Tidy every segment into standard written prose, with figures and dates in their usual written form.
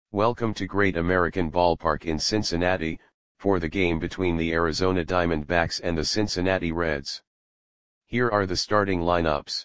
Welcome to Great American Ballpark in Cincinnati, for the game between the Arizona Diamondbacks and the Cincinnati Reds. Here are the starting lineups.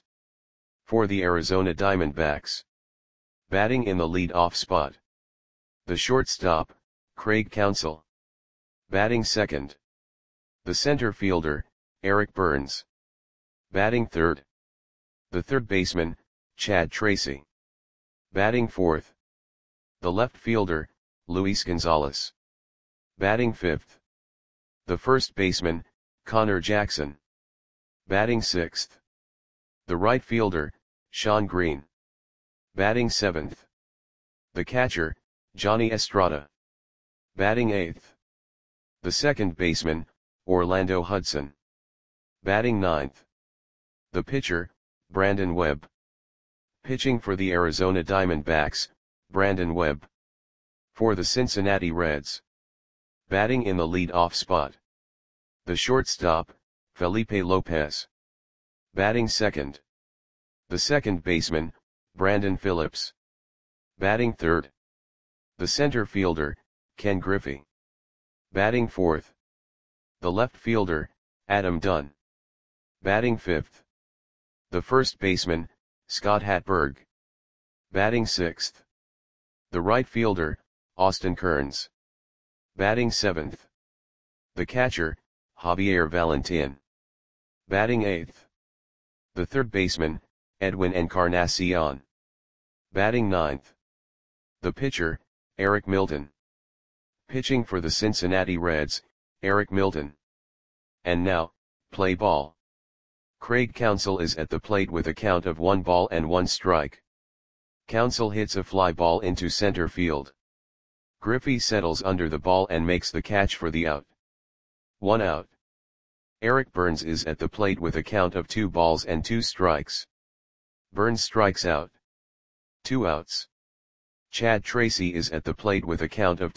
For the Arizona Diamondbacks. Batting in the lead-off spot. The shortstop, Craig Counsell. Batting second. The center fielder, Eric Byrnes. Batting third. The third baseman, Chad Tracy. Batting fourth. The left fielder, Luis Gonzalez. Batting fifth. The first baseman, Connor Jackson. Batting sixth. The right fielder, Shawn Green. Batting seventh. The catcher, Johnny Estrada. Batting eighth. The second baseman, Orlando Hudson. Batting ninth. The pitcher, Brandon Webb. Pitching for the Arizona Diamondbacks, Brandon Webb. For the Cincinnati Reds. Batting in the lead-off spot. The shortstop, Felipe Lopez. Batting second. The second baseman, Brandon Phillips. Batting third. The center fielder, Ken Griffey. Batting fourth. The left fielder, Adam Dunn. Batting fifth. The first baseman, Scott Hatteberg. Batting sixth. The right fielder, Austin Kearns. Batting seventh. The catcher, Javier Valentin. Batting eighth. The third baseman, Edwin Encarnacion. Batting ninth. The pitcher, Eric Milton. Pitching for the Cincinnati Reds, Eric Milton. And now, play ball. Craig Counsell is at the plate with a count of 1-1. Counsell hits a fly ball into center field. Griffey settles under the ball and makes the catch for the out. 1 out. Eric Byrnes is at the plate with a count of 2-2. Byrnes strikes out. 2 outs. Chad Tracy is at the plate with a count of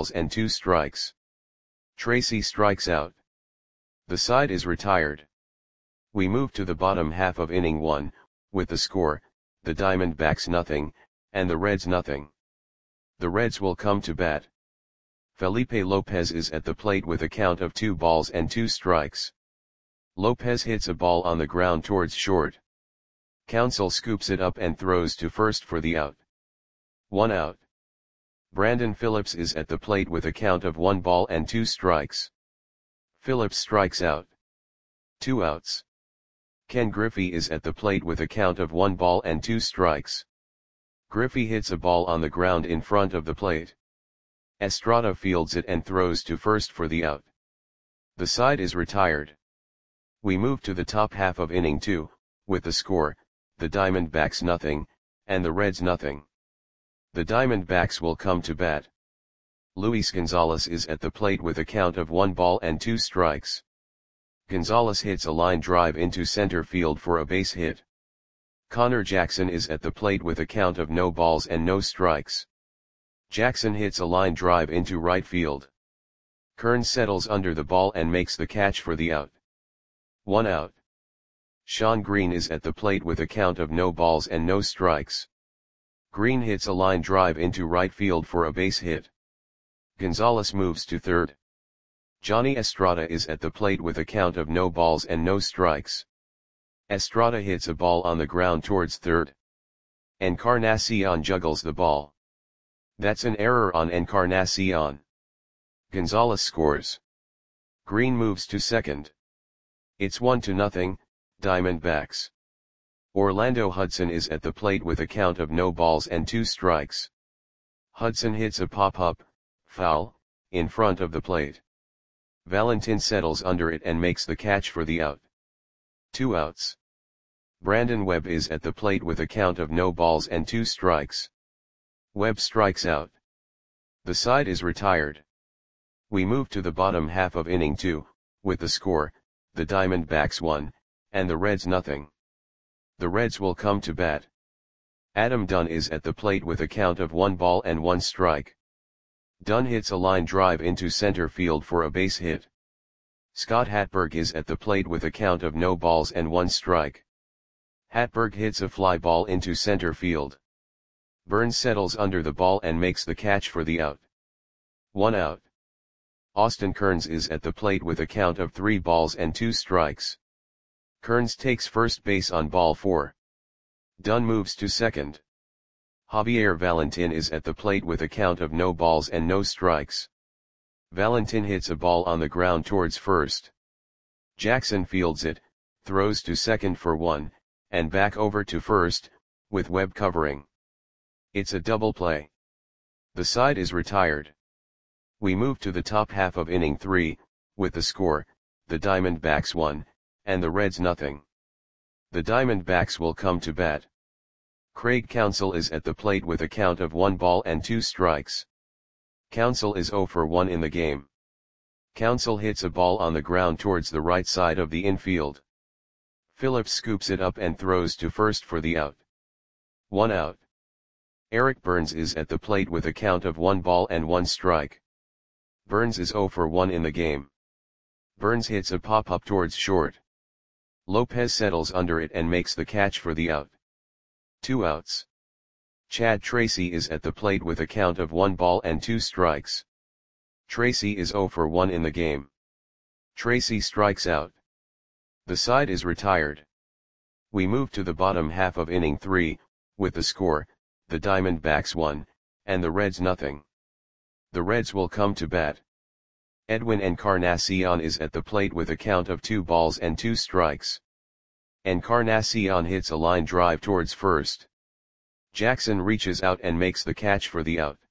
2-2. Tracy strikes out. The side is retired. We move to the bottom half of inning 1, with the score, the Diamondbacks 0, and the Reds 0. The Reds will come to bat. Felipe Lopez is at the plate with a count of 2-2. Lopez hits a ball on the ground towards short. Counsell scoops it up and throws to first for the out. 1 out. Brandon Phillips is at the plate with a count of 1-2. Phillips strikes out. 2 outs. Ken Griffey is at the plate with a count of 1-2. Griffey hits a ball on the ground in front of the plate. Estrada fields it and throws to first for the out. The side is retired. We move to the top half of inning 2, with the score, the Diamondbacks 0, and the Reds 0. The Diamondbacks will come to bat. Luis Gonzalez is at the plate with a count of 1-2. Gonzalez hits a line drive into center field for a base hit. Connor Jackson is at the plate with a count of 0-0. Jackson hits a line drive into right field. Kearns settles under the ball and makes the catch for the out. 1 out. Shawn Green is at the plate with a count of 0-0. Green hits a line drive into right field for a base hit. Gonzalez moves to third. Johnny Estrada is at the plate with a count of 0-0. Estrada hits a ball on the ground towards third. Encarnacion juggles the ball. That's an error on Encarnacion. Gonzalez scores. Green moves to second. It's 1-0, Diamondbacks. Orlando Hudson is at the plate with a count of 0-2. Hudson hits a pop-up, foul, in front of the plate. Valentin settles under it and makes the catch for the out. 2 outs. Brandon Webb is at the plate with a count of 0-2. Webb strikes out. The side is retired. We move to the bottom half of inning 2, with the score, the Diamondbacks 1, and the Reds 0. The Reds will come to bat. Adam Dunn is at the plate with a count of 1-1. Dunn hits a line drive into center field for a base hit. Scott Hatteberg is at the plate with a count of 0-1. Hatteberg hits a fly ball into center field. Burns settles under the ball and makes the catch for the out. 1 out. Austin Kearns is at the plate with a count of 3 balls and 2 strikes. Kearns takes first base on ball 4. Dunn moves to second. Javier Valentin is at the plate with a count of no balls and no strikes. Valentin hits a ball on the ground towards first. Jackson fields it, throws to second for 1, and back over to first, with Webb covering. It's a double play. The side is retired. We move to the top half of inning 3, with the score, the Diamondbacks 1, and the Reds nothing. The Diamondbacks will come to bat. Craig Counsell is at the plate with a count of 1 ball and 2 strikes. Counsell is 0 for 1 in the game. Counsell hits a ball on the ground towards the right side of the infield. Phillips scoops it up and throws to first for the out. 1 out. Eric Burns is at the plate with a count of 1 ball and 1 strike. Burns is 0 for 1 in the game. Burns hits a pop-up towards short. Lopez settles under it and makes the catch for the out. 2 outs. Chad Tracy is at the plate with a count of 1 ball and 2 strikes. Tracy is 0 for 1 in the game. Tracy strikes out. The side is retired. We move to the bottom half of inning 3, with the score, the Diamondbacks 1, and the Reds nothing. The Reds will come to bat. Edwin Encarnacion is at the plate with a count of 2 balls and 2 strikes. Encarnacion hits a line drive towards first. Jackson reaches out and makes the catch for the out.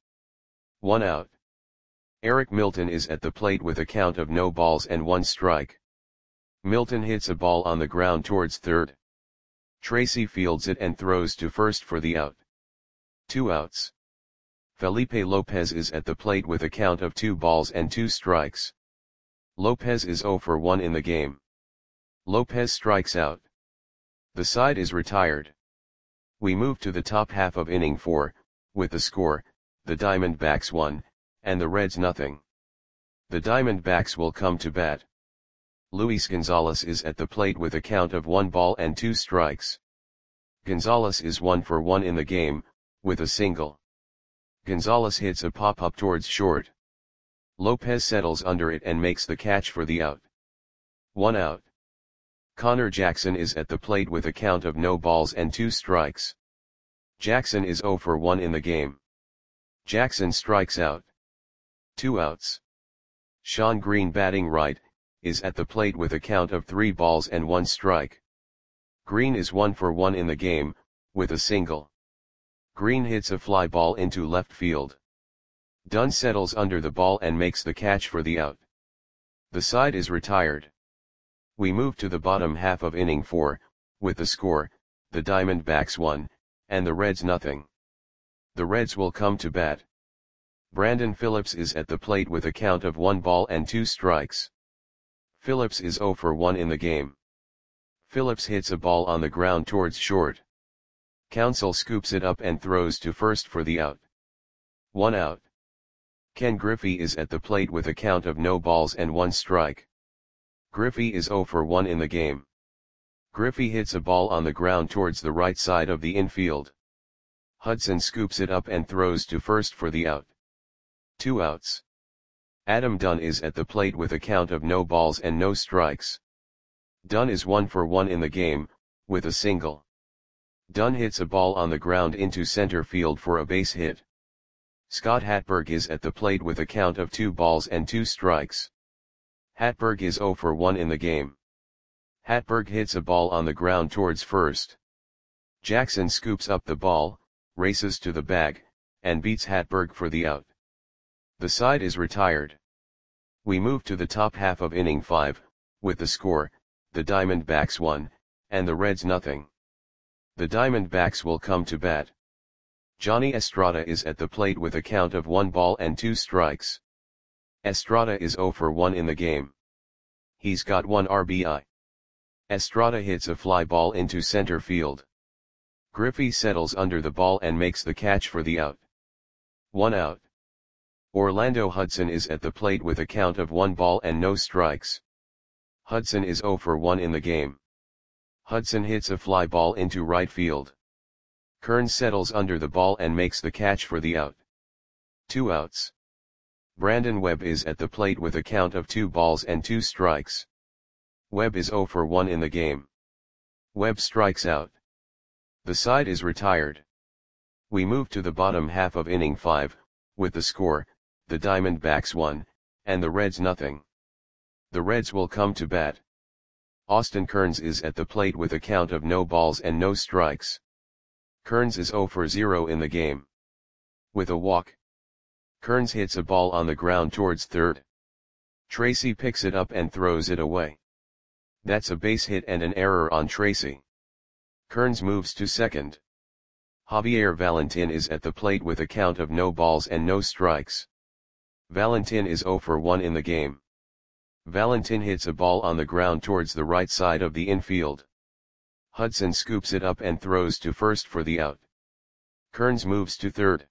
1 out. Eric Milton is at the plate with a count of no balls and 1 strike. Milton hits a ball on the ground towards third. Tracy fields it and throws to first for the out. 2 outs. Felipe Lopez is at the plate with a count of 2 balls and 2 strikes. Lopez is 0 for 1 in the game. Lopez strikes out. The side is retired. We move to the top half of inning 4, with the score, the Diamondbacks 1, and the Reds nothing. The Diamondbacks will come to bat. Luis Gonzalez is at the plate with a count of 1 ball and 2 strikes. Gonzalez is 1 for 1 in the game, with a single. Gonzalez hits a pop-up towards short. Lopez settles under it and makes the catch for the out. 1 out. Connor Jackson is at the plate with a count of no balls and 2 strikes. Jackson is 0 for 1 in the game. Jackson strikes out. 2 outs. Sean Green, batting right, is at the plate with a count of 3 balls and 1 strike. Green is 1 for 1 in the game, with a single. Green hits a fly ball into left field. Dunn settles under the ball and makes the catch for the out. The side is retired. We move to the bottom half of inning 4, with the score, the Diamondbacks 1, and the Reds nothing. The Reds will come to bat. Brandon Phillips is at the plate with a count of 1 ball and 2 strikes. Phillips is 0 for 1 in the game. Phillips hits a ball on the ground towards short. Counsell scoops it up and throws to first for the out. 1 out. Ken Griffey is at the plate with a count of no balls and 1 strike. Griffey is 0 for 1 in the game. Griffey hits a ball on the ground towards the right side of the infield. Hudson scoops it up and throws to first for the out. 2 outs. Adam Dunn is at the plate with a count of no balls and no strikes. Dunn is 1 for 1 in the game, with a single. Dunn hits a ball on the ground into center field for a base hit. Scott Hatberg is at the plate with a count of 2 balls and 2 strikes. Hatberg is 0 for 1 in the game. Hatberg hits a ball on the ground towards first. Jackson scoops up the ball, races to the bag, and beats Hatberg for the out. The side is retired. We move to the top half of inning 5, with the score, the Diamondbacks 1, and the Reds nothing. The Diamondbacks will come to bat. Johnny Estrada is at the plate with a count of 1 ball and 2 strikes. Estrada is 0 for 1 in the game. He's got 1 RBI. Estrada hits a fly ball into center field. Griffey settles under the ball and makes the catch for the out. 1 out. Orlando Hudson is at the plate with a count of 1 ball and no strikes. Hudson is 0 for 1 in the game. Hudson hits a fly ball into right field. Kearns settles under the ball and makes the catch for the out. 2 outs. Brandon Webb is at the plate with a count of 2 balls and 2 strikes. Webb is 0 for 1 in the game. Webb strikes out. The side is retired. We move to the bottom half of inning 5, with the score, the Diamondbacks 1, and the Reds nothing. The Reds will come to bat. Austin Kearns is at the plate with a count of no balls and no strikes. Kearns is 0 for 0 in the game. With a walk, Kearns hits a ball on the ground towards third. Tracy picks it up and throws it away. That's a base hit and an error on Tracy. Kearns moves to second. Javier Valentin is at the plate with a count of no balls and no strikes. Valentin is 0 for 1 in the game. Valentin hits a ball on the ground towards the right side of the infield. Hudson scoops it up and throws to first for the out. Kearns moves to third.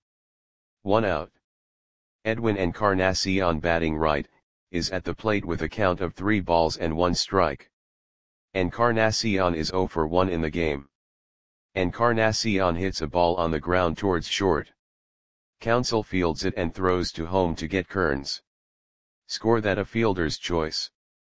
1 out. Edwin Encarnacion, batting right, is at the plate with a count of 3 balls and 1 strike. Encarnacion is 0 for 1 in the game. Encarnacion hits a ball on the ground towards short. Counsell fields it and throws to home to get Kearns. Score that a fielder's choice.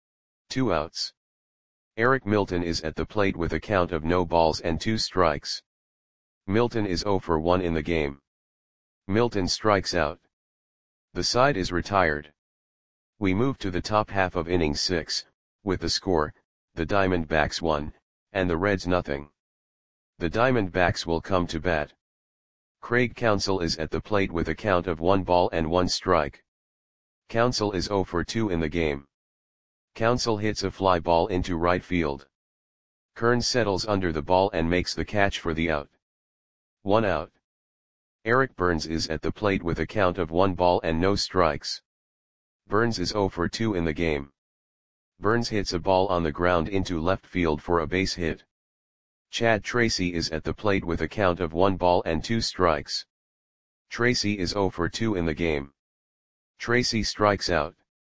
2 outs. Eric Milton is at the plate with a count of no balls and 2 strikes. Milton is 0 for 1 in the game. Milton strikes out. The side is retired. We move to the top half of inning 6, with the score, the Diamondbacks 1, and the Reds nothing. The Diamondbacks will come to bat. Craig Counsell is at the plate with a count of 1 ball and 1 strike. Counsell is 0 for 2 in the game. Counsell hits a fly ball into right field. Kearns settles under the ball and makes the catch for the out. 1 out. Eric Burns is at the plate with a count of 1 ball and no strikes. Burns is 0 for 2 in the game. Burns hits a ball on the ground into left field for a base hit. Chad Tracy is at the plate with a count of 1 ball and 2 strikes. Tracy is 0 for 2 in the game. Tracy strikes out.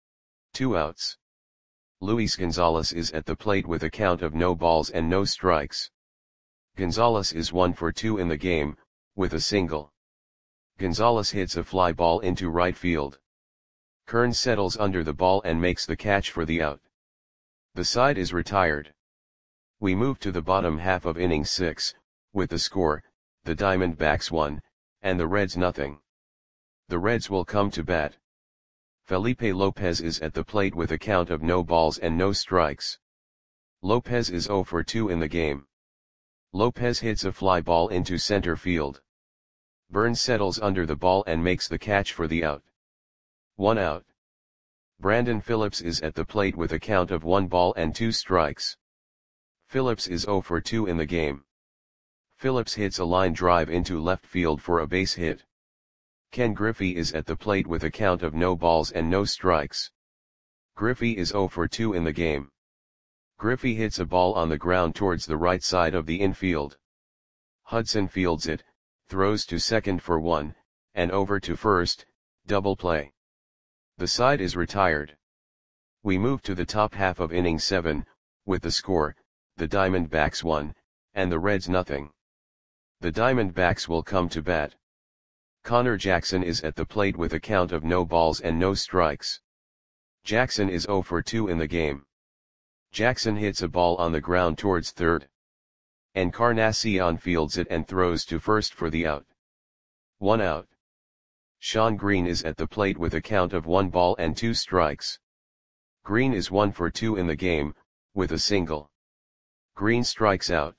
2 outs. Luis Gonzalez is at the plate with a count of no balls and no strikes. Gonzalez is 1 for 2 in the game, with a single. Gonzalez hits a fly ball into right field. Kearns settles under the ball and makes the catch for the out. The side is retired. We move to the bottom half of inning 6, with the score, the Diamondbacks 1, and the Reds nothing. The Reds will come to bat. Felipe Lopez is at the plate with a count of no balls and no strikes. Lopez is 0 for 2 in the game. Lopez hits a fly ball into center field. Burns settles under the ball and makes the catch for the out. 1 out. Brandon Phillips is at the plate with a count of 1 ball and 2 strikes. Phillips is 0 for 2 in the game. Phillips hits a line drive into left field for a base hit. Ken Griffey is at the plate with a count of no balls and no strikes. Griffey is 0 for 2 in the game. Griffey hits a ball on the ground towards the right side of the infield. Hudson fields it, throws to second for 1, and over to first, double play. The side is retired. We move to the top half of inning 7, with the score, the Diamondbacks 1, and the Reds nothing. The Diamondbacks will come to bat. Connor Jackson is at the plate with a count of no balls and no strikes. Jackson is 0 for 2 in the game. Jackson hits a ball on the ground towards third. Encarnacion fields it and throws to first for the out. 1 out. Sean Green is at the plate with a count of 1 ball and 2 strikes. Green is 1 for 2 in the game, with a single. Green strikes out.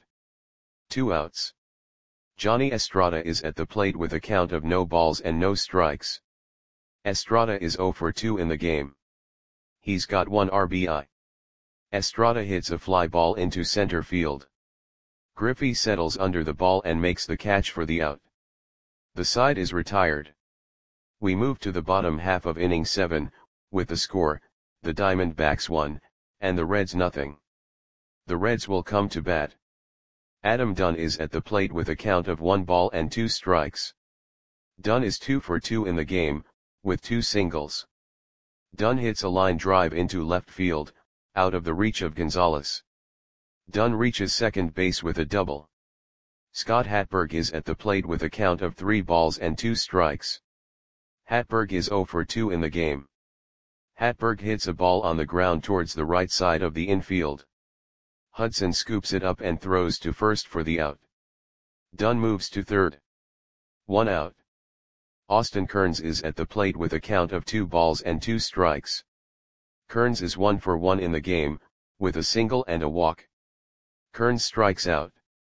2 outs. Johnny Estrada is at the plate with a count of no balls and no strikes. Estrada is 0 for 2 in the game. He's got 1 RBI. Estrada hits a fly ball into center field. Griffey settles under the ball and makes the catch for the out. The side is retired. We move to the bottom half of inning 7, with the score, the Diamondbacks 1, and the Reds nothing. The Reds will come to bat. Adam Dunn is at the plate with a count of 1 ball and 2 strikes. Dunn is 2 for 2 in the game, with 2 singles. Dunn hits a line drive into left field, out of the reach of Gonzalez. Dunn reaches second base with a double. Scott Hatberg is at the plate with a count of 3 balls and 2 strikes. Hatberg is 0 for 2 in the game. Hatberg hits a ball on the ground towards the right side of the infield. Hudson scoops it up and throws to first for the out. Dunn moves to third. 1 out. Austin Kearns is at the plate with a count of 2 balls and 2 strikes. Kearns is 1 for 1 in the game, with a single and a walk. Kearns strikes out.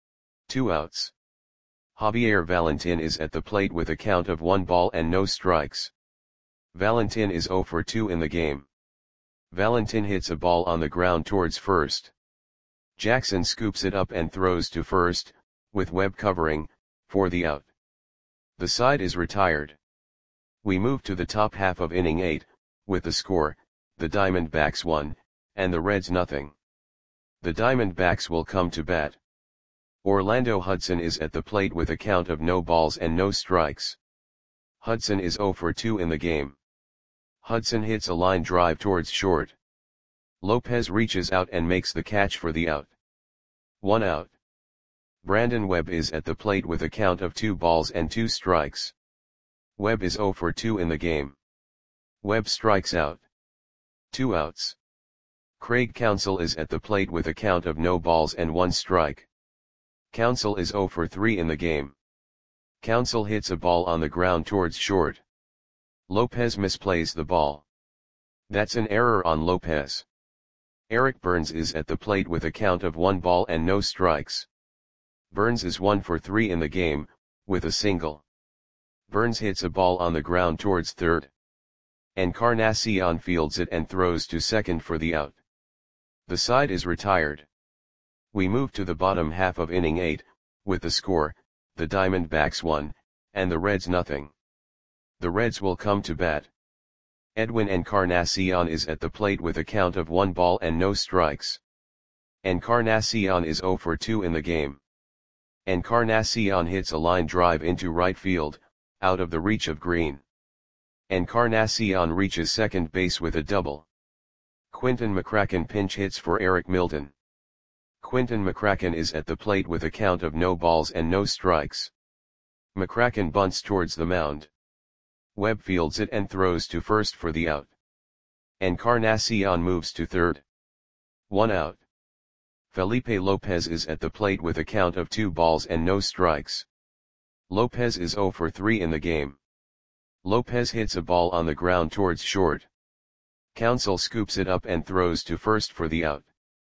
2 outs. Javier Valentin is at the plate with a count of 1 ball and no strikes. Valentin is 0 for 2 in the game. Valentin hits a ball on the ground towards first. Jackson scoops it up and throws to first, with Webb covering, for the out. The side is retired. We move to the top half of inning 8, with the score, the Diamondbacks 1, and the Reds nothing. The Diamondbacks will come to bat. Orlando Hudson is at the plate with a count of no balls and no strikes. Hudson is 0 for 2 in the game. Hudson hits a line drive towards short. Lopez reaches out and makes the catch for the out. 1 out. Brandon Webb is at the plate with a count of 2 balls and 2 strikes. Webb is 0 for 2 in the game. Webb strikes out. 2 outs. Craig Counsell is at the plate with a count of no balls and 1 strike. Counsell is 0 for 3 in the game. Counsell hits a ball on the ground towards short. Lopez misplays the ball. That's an error on Lopez. Eric Burns is at the plate with a count of 1 ball and no strikes. Burns is 1 for 3 in the game, with a single. Burns hits a ball on the ground towards third. Encarnacion fields it and throws to second for the out. The side is retired. We move to the bottom half of inning 8, with the score, the Diamondbacks 1, and the Reds nothing. The Reds will come to bat. Edwin Encarnacion is at the plate with a count of 1 ball and no strikes. Encarnacion is 0 for 2 in the game. Encarnacion hits a line drive into right field, out of the reach of Green. Encarnacion reaches second base with a double. Quinton McCracken pinch hits for Eric Milton. Quinton McCracken is at the plate with a count of no balls and no strikes. McCracken bunts towards the mound. Webb fields it and throws to first for the out. Encarnacion moves to third. 1 out. Felipe Lopez is at the plate with a count of 2 balls and no strikes. Lopez is 0 for 3 in the game. Lopez hits a ball on the ground towards short. Counsell scoops it up and throws to first for the out.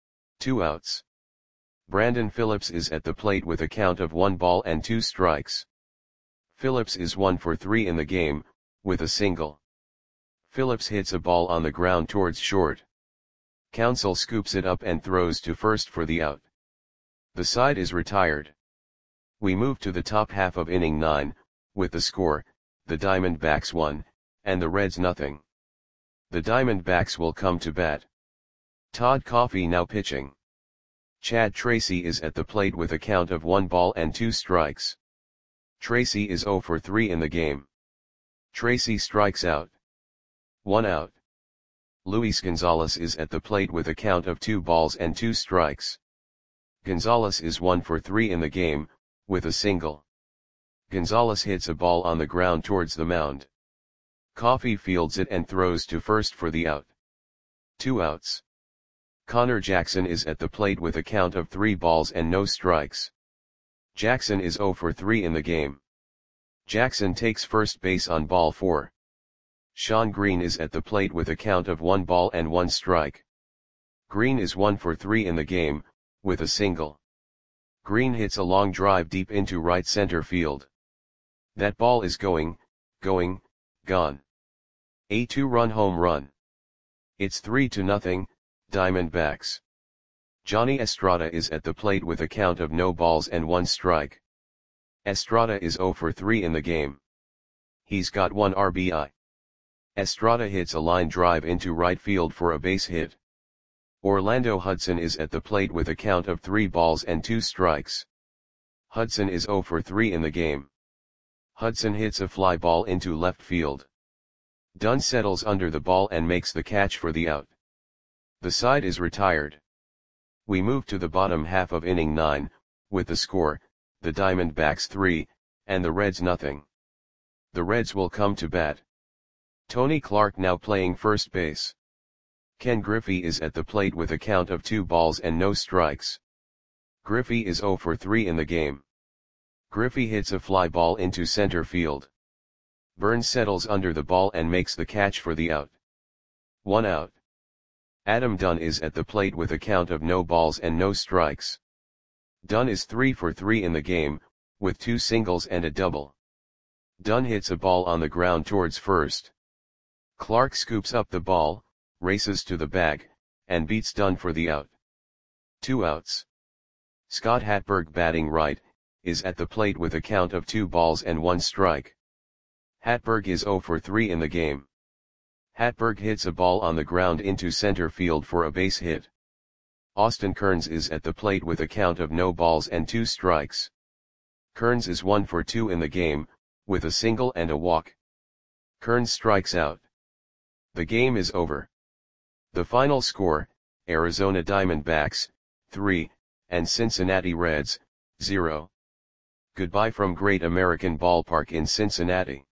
2 outs. Brandon Phillips is at the plate with a count of 1 ball and 2 strikes. Phillips is 1 for 3 in the game, with a single. Phillips hits a ball on the ground towards short. Counsell scoops it up and throws to first for the out. The side is retired. We move to the top half of inning 9, with the score, the Diamondbacks 1, and the Reds nothing. The Diamondbacks will come to bat. Todd Coffey now pitching. Chad Tracy is at the plate with a count of 1 ball and 2 strikes. Tracy is 0 for 3 in the game. Tracy strikes out. 1 out. Luis Gonzalez is at the plate with a count of 2 balls and 2 strikes. Gonzalez is 1 for 3 in the game, with a single. Gonzalez hits a ball on the ground towards the mound. Coffey fields it and throws to first for the out. 2 outs. Connor Jackson is at the plate with a count of 3 balls and no strikes. Jackson is 0 for 3 in the game. Jackson takes first base on ball 4. Sean Green is at the plate with a count of 1 ball and 1 strike. Green is 1 for 3 in the game, with a single. Green hits a long drive deep into right center field. That ball is gone. A 2-run home run. It's 3-0, Diamondbacks. Johnny Estrada is at the plate with a count of no balls and 1 strike. Estrada is 0 for 3 in the game. He's got 1 RBI. Estrada hits a line drive into right field for a base hit. Orlando Hudson is at the plate with a count of 3 balls and 2 strikes. Hudson is 0 for 3 in the game. Hudson hits a fly ball into left field. Dunn settles under the ball and makes the catch for the out. The side is retired. We move to the bottom half of inning 9, with the score, the Diamondbacks 3, and the Reds nothing. The Reds will come to bat. Tony Clark now playing first base. Ken Griffey is at the plate with a count of 2 balls and no strikes. Griffey is 0 for 3 in the game. Griffey hits a fly ball into center field. Burns settles under the ball and makes the catch for the out. 1 out. Adam Dunn is at the plate with a count of no balls and no strikes. Dunn is 3 for 3 in the game, with 2 singles and a double. Dunn hits a ball on the ground towards first. Clark scoops up the ball, races to the bag, and beats Dunn for the out. 2 outs. Scott Hatberg batting right, is at the plate with a count of 2 balls and 1 strike. Hatberg is 0 for 3 in the game. Hatberg hits a ball on the ground into center field for a base hit. Austin Kearns is at the plate with a count of no balls and 2 strikes. Kearns is 1 for 2 in the game, with a single and a walk. Kearns strikes out. The game is over. The final score, Arizona Diamondbacks, 3, and Cincinnati Reds, 0. Goodbye from Great American Ballpark in Cincinnati.